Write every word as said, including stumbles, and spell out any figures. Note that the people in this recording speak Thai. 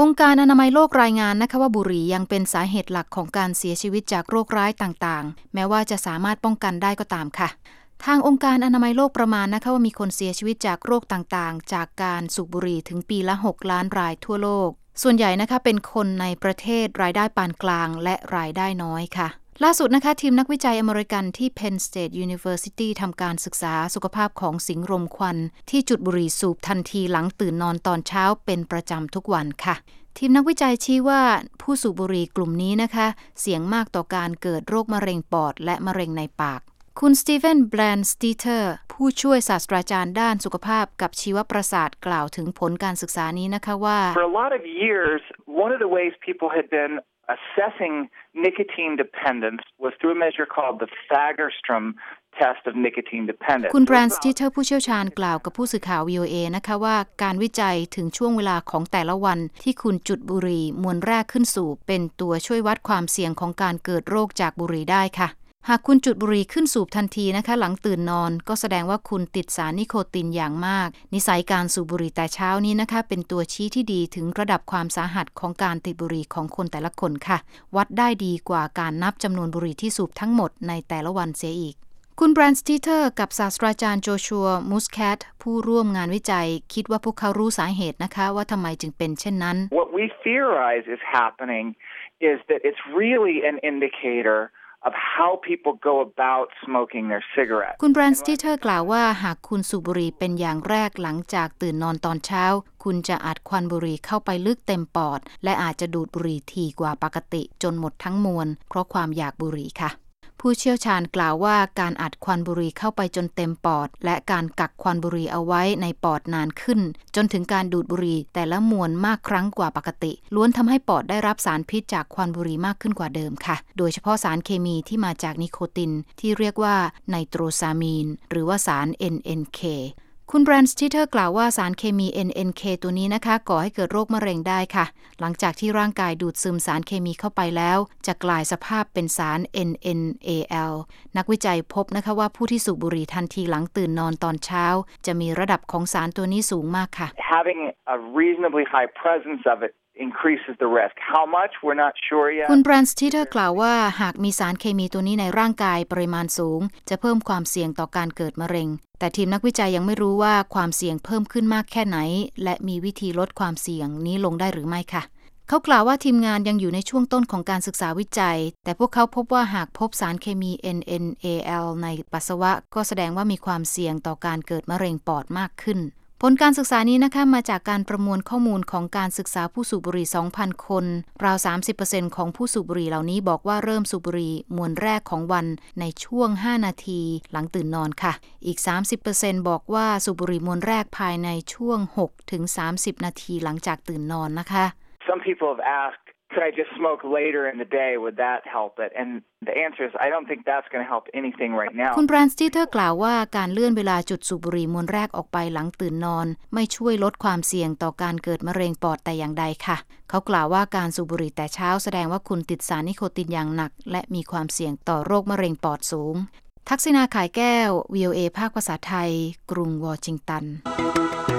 องค์การอนามัยโลกรายงานนะคะว่าบุหรี่ยังเป็นสาเหตุหลักของการเสียชีวิตจากโรคร้ายต่างๆแม้ว่าจะสามารถป้องกันได้ก็ตามค่ะทางองค์การอนามัยโลกประมาณนะคะว่ามีคนเสียชีวิตจากโรคต่างๆจากการสูบบุหรี่ถึงปีละหกล้านรายทั่วโลกส่วนใหญ่นะคะเป็นคนในประเทศรายได้ปานกลางและรายได้น้อยค่ะล่าสุดนะคะทีมนักวิจัยอเมริกันที่ Penn State University ทำการศึกษาสุขภาพของสิงรมควันที่จุดบุหรี่สูบทันทีหลังตื่นนอนตอนเช้าเป็นประจำทุกวันค่ะทีมนักวิจัยชี้ว่าผู้สูบบุหรี่กลุ่มนี้นะคะเสี่ยงมากต่อการเกิดโรคมะเร็งปอดและมะเร็งในปากคุณสตีเฟน แบรนด์สตีเตอร์ผู้ช่วยศาสตราจารย์ด้านสุขภาพกับชีวประสาทกล่าวถึงผลการศึกษานี้นะคะว่า For a lot of years, one of the ways people had been assessing nicotine dependence was through a measure called the Fagerstrom test of nicotine dependence คุณแบรนด์สตีเตอร์ผู้เชี่ยวชาญกล่าวกับผู้สื่อข่าว วี โอ เอ นะคะว่าการวิจัยถึงช่วงเวลาของแต่ละวันที่คุณจุดบุหรี่มวลแรกขึ้นสู่เป็นตัวช่วยวัดความเสี่ยงของการเกิดโรคจากบุหรี่ได้ค่ะหากคุณจุดบุหรี่ขึ้นสูบทันทีนะคะหลังตื่นนอนก็แสดงว่าคุณติดสารนิโคตินอย่างมากนิสัยการสูบบุหรี่แต่เช้านี้นะคะเป็นตัวชี้ที่ดีถึงระดับความสาหัสของการติดบุหรี่ของคนแต่ละคนค่ะวัดได้ดีกว่าการนับจำนวนบุหรี่ที่สูบทั้งหมดในแต่ละวันเสียอีกคุณแบรนด์สตีเตอร์กับศาสตราจารย์โจชัวมูสแคทผู้ร่วมงานวิจัยคิดว่าพวกเขารู้สาเหตุนะคะว่าทำไมจึงเป็นเช่นนั้น What we theorize is happening is that it's really an indicator of how people go about smoking their cigarettes คุณแบรนด์สตีเตอร์กล่าวว่าหากคุณสูบบุหรี่เป็นอย่างแรกหลังจากตื่นนอนตอนเช้าคุณจะอัดควันบุหรี่เข้าไปลึกเต็มปอดและอาจจะดูดบุหรี่ถี่กว่าปกติจนหมดทั้งมวลเพราะความอยากบุหรี่ค่ะผู้เชี่ยวชาญกล่าวว่าการอัดควันบุหรี่เข้าไปจนเต็มปอดและการกักควันบุหรี่เอาไว้ในปอดนานขึ้นจนถึงการดูดบุหรี่แต่ละมวลมากครั้งกว่าปกติล้วนทำให้ปอดได้รับสารพิษจากควันบุหรี่มากขึ้นกว่าเดิมค่ะโดยเฉพาะสารเคมีที่มาจากนิโคตินที่เรียกว่าไนโตรซามีนหรือว่าสาร เอ็น เอ็น เค คุณแบรนด์สตีเตอร์กล่าวว่าสารเคมี เอ็น เอ็น เค ตัวนี้นะคะก่อให้เกิดโรคมะเร็งได้ค่ะหลังจากที่ร่างกายดูดซึมสารเคมีเข้าไปแล้วจะกลายสภาพเป็นสาร เอ็น เอ็น เอ แอล นักวิจัยพบนะคะว่าผู้ที่สูบบุหรี่ทันทีหลังตื่นนอนตอนเช้าจะมีระดับของสารตัวนี้สูงมากค่ะ Having a reasonably high presence of it increases the risk. How much? We're not sure yet. คุณแบรนด์สตีเตอร์กล่าวว่าหากมีสารเคมีตัวนี้ในร่างกายปริมาณสูงจะเพิ่มความเสี่ยงต่อการเกิดมะเร็งแต่ทีมนักวิจัยยังไม่รู้ว่าความเสี่ยงเพิ่มขึ้นมากแค่ไหนและมีวิธีลดความเสี่ยงนี้ลงได้หรือไม่ค่ะเขากล่าวว่าทีมงานยังอยู่ในช่วงต้นของการศึกษาวิจัยแต่พวกเขาพบว่าหากพบสารเคมี เอ็น เอ็น เอ แอล ในปัสสาวะก็แสดงว่ามีความเสี่ยงต่อการเกิดมะเร็งปอดมากขึ้นผลการศึกษานี้นะคะมาจากการประมวลข้อมูลของการศึกษาผู้สูบบุหรี่ สองพัน คนราว สามสิบเปอร์เซ็นต์ ของผู้สูบบุหรี่เหล่านี้บอกว่าเริ่มสูบบุหรี่มวลแรกของวันในช่วงห้านาทีหลังตื่นนอนค่ะอีก สามสิบเปอร์เซ็นต์ บอกว่าสูบบุหรี่มวลแรกภายในช่วง หกถึงสามสิบ นาทีหลังจากตื่นนอนนะคะ Some people have asked Could I just smoke later in the day? Would that help it? And the answer is I don't think that's going to help anything right now. คุณแบรนด์สตีเตอร์กล่าวว่าการเลื่อนเวลาจุดสูบบุหรี่มวลแรกออกไปหลังตื่นนอนไม่ช่วยลดความเสี่ยงต่อการเกิดมะเร็งปอดแต่อย่างใดค่ะเขากล่าวว่าการสูบบุหรี่แต่เช้าแสดงว่าคุณติดสารนิโคตินอย่างหนักและมีความเสี่ยงต่อโรคมะเร็งปอดสูงทักษิณา ข่ายแก้ว วี โอ เอ ภาคภาษาไทยกรุงวอชิงตัน